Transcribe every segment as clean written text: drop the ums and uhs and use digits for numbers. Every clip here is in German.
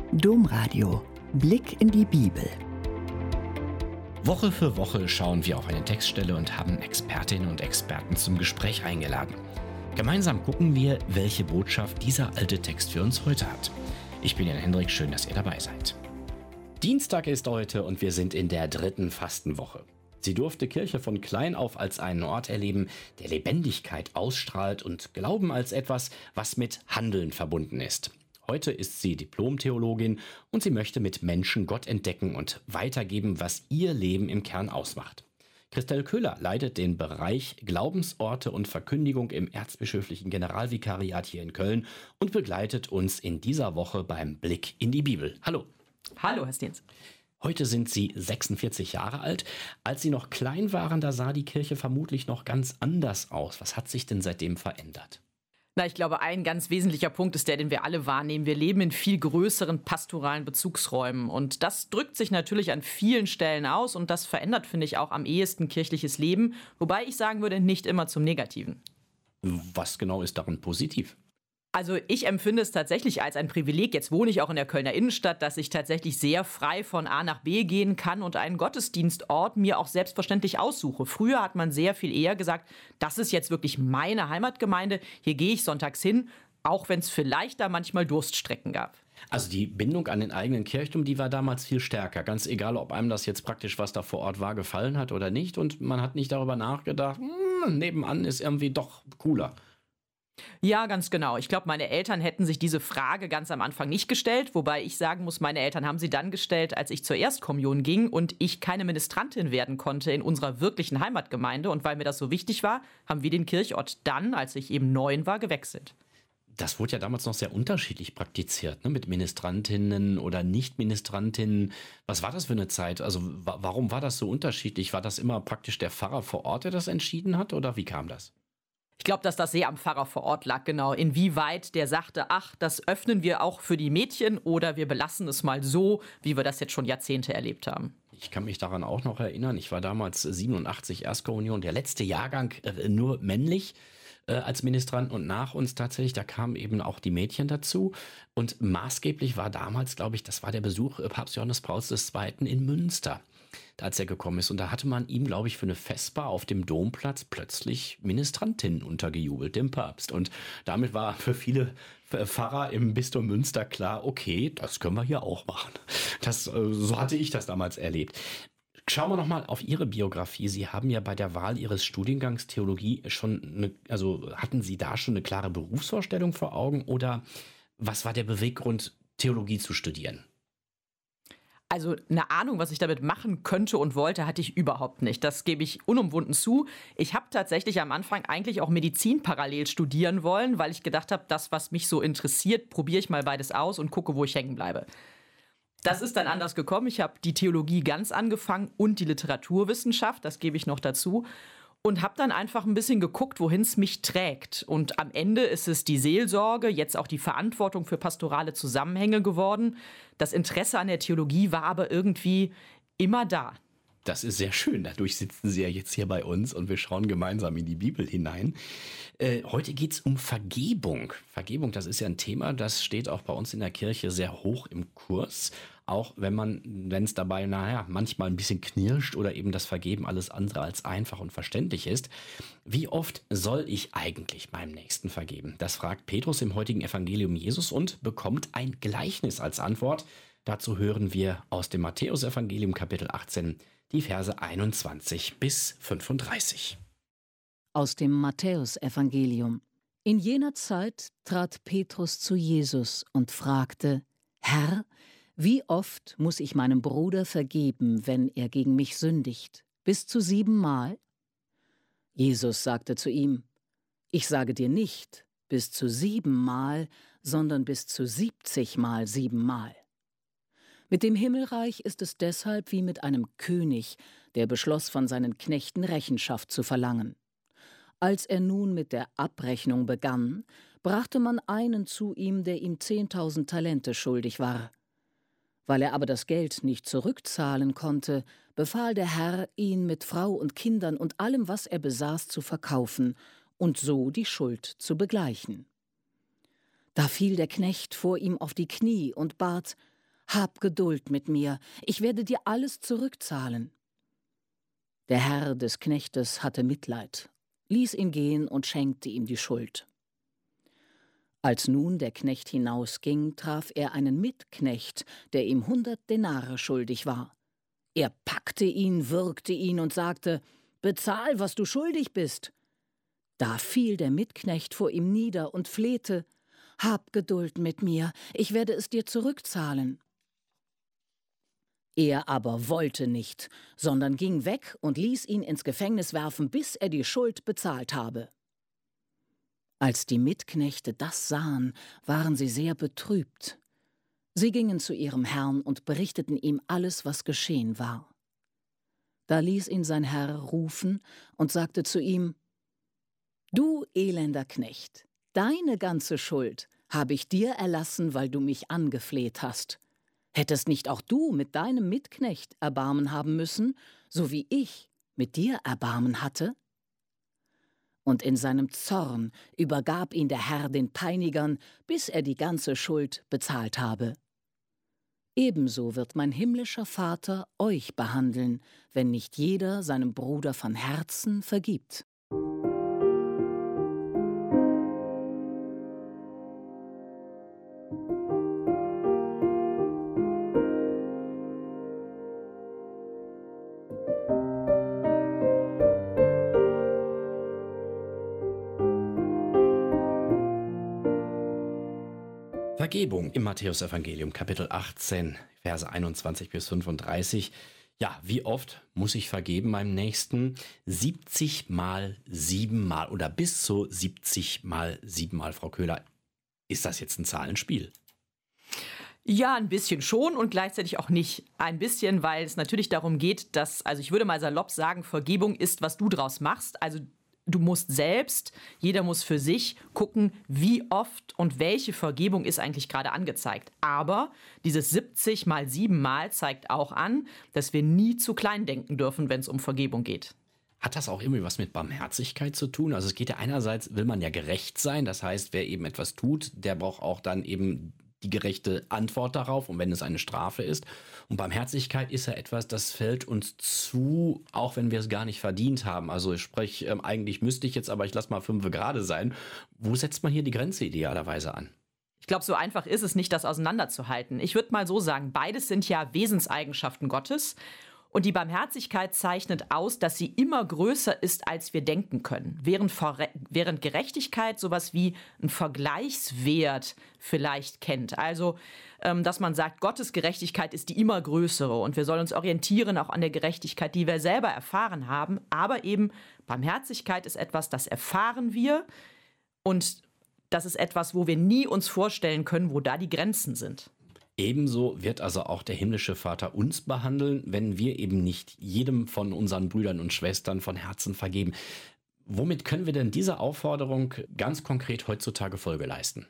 Domradio. Blick in die Bibel. Woche für Woche schauen wir auf eine Textstelle und haben Expertinnen und Experten zum Gespräch eingeladen. Gemeinsam gucken wir, welche Botschaft dieser alte Text für uns heute hat. Ich bin Jan Hendrik, schön, dass ihr dabei seid. Dienstag ist heute und wir sind in der 3. Fastenwoche. Sie durfte Kirche von klein auf als einen Ort erleben, der Lebendigkeit ausstrahlt und Glauben als etwas, was mit Handeln verbunden ist. Heute ist sie Diplom-Theologin und sie möchte mit Menschen Gott entdecken und weitergeben, was ihr Leben im Kern ausmacht. Christel Köhler leitet den Bereich Glaubensorte und Verkündigung im Erzbischöflichen Generalvikariat hier in Köln und begleitet uns in dieser Woche beim Blick in die Bibel. Hallo. Hallo, Herr Steens. Heute sind Sie 46 Jahre alt. Als Sie noch klein waren, da sah die Kirche vermutlich noch ganz anders aus. Was hat sich denn seitdem verändert? Ich glaube, ein ganz wesentlicher Punkt ist der, den wir alle wahrnehmen. Wir leben in viel größeren pastoralen Bezugsräumen. Und das drückt sich natürlich an vielen Stellen aus. Und das verändert, finde ich, auch am ehesten kirchliches Leben. Wobei ich sagen würde, nicht immer zum Negativen. Was genau ist daran positiv? Also ich empfinde es tatsächlich als ein Privileg, jetzt wohne ich auch in der Kölner Innenstadt, dass ich tatsächlich sehr frei von A nach B gehen kann und einen Gottesdienstort mir auch selbstverständlich aussuche. Früher hat man sehr viel eher gesagt, das ist jetzt wirklich meine Heimatgemeinde, hier gehe ich sonntags hin, auch wenn es vielleicht da manchmal Durststrecken gab. Also die Bindung an den eigenen Kirchturm, die war damals viel stärker. Ganz egal, ob einem das jetzt praktisch, was da vor Ort war, gefallen hat oder nicht. Und man hat nicht darüber nachgedacht, nebenan ist irgendwie doch cooler. Ja, ganz genau. Ich glaube, meine Eltern hätten sich diese Frage ganz am Anfang nicht gestellt, wobei ich sagen muss, meine Eltern haben sie dann gestellt, als ich zur Erstkommunion ging und ich keine Ministrantin werden konnte in unserer wirklichen Heimatgemeinde. Und weil mir das so wichtig war, haben wir den Kirchort dann, als ich eben 9 war, gewechselt. Das wurde ja damals noch sehr unterschiedlich praktiziert, ne? Mit Ministrantinnen oder Nicht-Ministrantinnen. Was war das für eine Zeit? Also warum war das so unterschiedlich? War das immer praktisch der Pfarrer vor Ort, der das entschieden hat, oder wie kam das? Ich glaube, dass das sehr am Pfarrer vor Ort lag, genau. Inwieweit der sagte, ach, das öffnen wir auch für die Mädchen oder wir belassen es mal so, wie wir das jetzt schon Jahrzehnte erlebt haben. Ich kann mich daran auch noch erinnern. Ich war damals 87 Erstkommunion, der letzte Jahrgang nur männlich als Ministrant und nach uns tatsächlich, da kamen eben auch die Mädchen dazu. Und maßgeblich war damals, glaube ich, das war der Besuch Papst Johannes Pauls II. In Münster, als er gekommen ist. Und da hatte man ihm, glaube ich, für eine Vesper auf dem Domplatz plötzlich Ministrantinnen untergejubelt, dem Papst. Und damit war für viele Pfarrer im Bistum Münster klar, okay, das können wir hier auch machen. So hatte ich das damals erlebt. Schauen wir nochmal auf Ihre Biografie. Sie haben ja bei der Wahl Ihres Studiengangs Theologie hatten Sie da schon eine klare Berufsvorstellung vor Augen oder was war der Beweggrund, Theologie zu studieren? Also eine Ahnung, was ich damit machen könnte und wollte, hatte ich überhaupt nicht. Das gebe ich unumwunden zu. Ich habe tatsächlich am Anfang eigentlich auch Medizin parallel studieren wollen, weil ich gedacht habe, das, was mich so interessiert, probiere ich mal beides aus und gucke, wo ich hängen bleibe. Das ist dann anders gekommen. Ich habe die Theologie ganz angefangen und die Literaturwissenschaft, das gebe ich noch dazu. Und habe dann einfach ein bisschen geguckt, wohin es mich trägt. Und am Ende ist es die Seelsorge, jetzt auch die Verantwortung für pastorale Zusammenhänge geworden. Das Interesse an der Theologie war aber irgendwie immer da. Das ist sehr schön. Dadurch sitzen Sie ja jetzt hier bei uns und wir schauen gemeinsam in die Bibel hinein. Heute geht es um Vergebung. Vergebung, das ist ja ein Thema, das steht auch bei uns in der Kirche sehr hoch im Kurs. Auch wenn es dabei, manchmal ein bisschen knirscht oder eben das Vergeben alles andere als einfach und verständlich ist. Wie oft soll ich eigentlich meinem Nächsten vergeben? Das fragt Petrus im heutigen Evangelium Jesus und bekommt ein Gleichnis als Antwort. Dazu hören wir aus dem Matthäusevangelium Kapitel 18 die Verse 21 bis 35. Aus dem Matthäusevangelium. In jener Zeit trat Petrus zu Jesus und fragte: Herr, wie oft muss ich meinem Bruder vergeben, wenn er gegen mich sündigt? Bis zu 7 Mal? Jesus sagte zu ihm: Ich sage dir nicht bis zu 7 Mal, sondern bis zu 70 Mal 7 Mal. Mit dem Himmelreich ist es deshalb wie mit einem König, der beschloss, von seinen Knechten Rechenschaft zu verlangen. Als er nun mit der Abrechnung begann, brachte man einen zu ihm, der ihm 10.000 Talente schuldig war. Weil er aber das Geld nicht zurückzahlen konnte, befahl der Herr, ihn mit Frau und Kindern und allem, was er besaß, zu verkaufen und so die Schuld zu begleichen. Da fiel der Knecht vor ihm auf die Knie und bat: hab Geduld mit mir, ich werde dir alles zurückzahlen. Der Herr des Knechtes hatte Mitleid, ließ ihn gehen und schenkte ihm die Schuld. Als nun der Knecht hinausging, traf er einen Mitknecht, der ihm 100 Denare schuldig war. Er packte ihn, würgte ihn und sagte: »Bezahl, was du schuldig bist.« Da fiel der Mitknecht vor ihm nieder und flehte: »Hab Geduld mit mir, ich werde es dir zurückzahlen.« Er aber wollte nicht, sondern ging weg und ließ ihn ins Gefängnis werfen, bis er die Schuld bezahlt habe. Als die Mitknechte das sahen, waren sie sehr betrübt. Sie gingen zu ihrem Herrn und berichteten ihm alles, was geschehen war. Da ließ ihn sein Herr rufen und sagte zu ihm: »Du elender Knecht, deine ganze Schuld habe ich dir erlassen, weil du mich angefleht hast. Hättest nicht auch du mit deinem Mitknecht Erbarmen haben müssen, so wie ich mit dir Erbarmen hatte?« Und in seinem Zorn übergab ihn der Herr den Peinigern, bis er die ganze Schuld bezahlt habe. Ebenso wird mein himmlischer Vater euch behandeln, wenn nicht jeder seinem Bruder von Herzen vergibt. Vergebung im Matthäusevangelium, Kapitel 18, Verse 21 bis 35. Ja, wie oft muss ich vergeben meinem Nächsten? 70 mal 7 Mal oder bis zu 70 mal 7 Mal, Frau Köhler. Ist das jetzt ein Zahlenspiel? Ja, ein bisschen schon und gleichzeitig auch nicht. Ein bisschen, weil es natürlich darum geht, dass, also ich würde mal salopp sagen, Vergebung ist, was du draus machst. Also du musst selbst, jeder muss für sich gucken, wie oft und welche Vergebung ist eigentlich gerade angezeigt. Aber dieses 70 mal 7 Mal zeigt auch an, dass wir nie zu klein denken dürfen, wenn es um Vergebung geht. Hat das auch irgendwie was mit Barmherzigkeit zu tun? Also es geht ja einerseits, will man ja gerecht sein. Das heißt, wer eben etwas tut, der braucht auch dann eben die gerechte Antwort darauf, und wenn es eine Strafe ist. Und Barmherzigkeit ist ja etwas, das fällt uns zu, auch wenn wir es gar nicht verdient haben. Also sprich, eigentlich müsste ich jetzt, aber ich lasse mal 5 gerade sein. Wo setzt man hier die Grenze idealerweise an? Ich glaube, so einfach ist es nicht, das auseinanderzuhalten. Ich würde mal so sagen, beides sind ja Wesenseigenschaften Gottes. Und die Barmherzigkeit zeichnet aus, dass sie immer größer ist, als wir denken können. Während Gerechtigkeit sowas wie einen Vergleichswert vielleicht kennt. Also, dass man sagt, Gottes Gerechtigkeit ist die immer größere und wir sollen uns orientieren auch an der Gerechtigkeit, die wir selber erfahren haben. Aber eben Barmherzigkeit ist etwas, das erfahren wir, und das ist etwas, wo wir nie uns vorstellen können, wo da die Grenzen sind. Ebenso wird also auch der himmlische Vater uns behandeln, wenn wir eben nicht jedem von unseren Brüdern und Schwestern von Herzen vergeben. Womit können wir denn dieser Aufforderung ganz konkret heutzutage Folge leisten?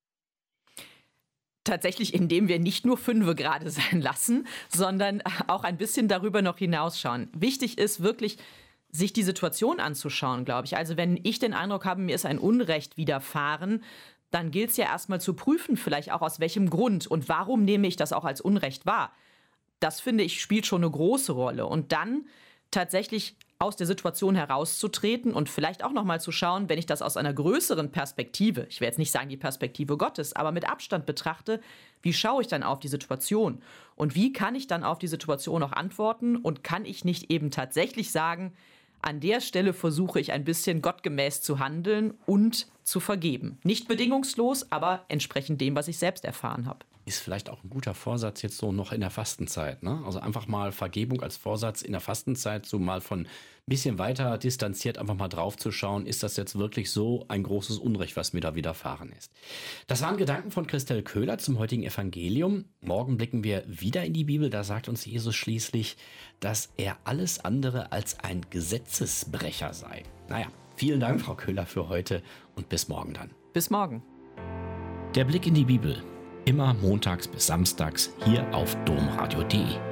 Tatsächlich, indem wir nicht nur 5 gerade sein lassen, sondern auch ein bisschen darüber noch hinausschauen. Wichtig ist wirklich, sich die Situation anzuschauen, glaube ich. Also wenn ich den Eindruck habe, mir ist ein Unrecht widerfahren, dann gilt es ja erstmal zu prüfen, vielleicht auch aus welchem Grund und warum nehme ich das auch als Unrecht wahr. Das, finde ich, spielt schon eine große Rolle. Und dann tatsächlich aus der Situation herauszutreten und vielleicht auch nochmal zu schauen, wenn ich das aus einer größeren Perspektive, ich will jetzt nicht sagen die Perspektive Gottes, aber mit Abstand betrachte, wie schaue ich dann auf die Situation? Und wie kann ich dann auf die Situation auch antworten? Und kann ich nicht eben tatsächlich sagen, an der Stelle versuche ich ein bisschen gottgemäß zu handeln und zu vergeben. Nicht bedingungslos, aber entsprechend dem, was ich selbst erfahren habe. Ist vielleicht auch ein guter Vorsatz jetzt so noch in der Fastenzeit, ne? Also einfach mal Vergebung als Vorsatz in der Fastenzeit, so mal von ein bisschen weiter distanziert einfach mal drauf zu schauen, ist das jetzt wirklich so ein großes Unrecht, was mir da widerfahren ist. Das waren Gedanken von Christel Köhler zum heutigen Evangelium. Morgen blicken wir wieder in die Bibel, da sagt uns Jesus schließlich, dass er alles andere als ein Gesetzesbrecher sei. Naja, vielen Dank, Frau Köhler, für heute und bis morgen dann. Bis morgen. Der Blick in die Bibel. Immer montags bis samstags hier auf domradio.de.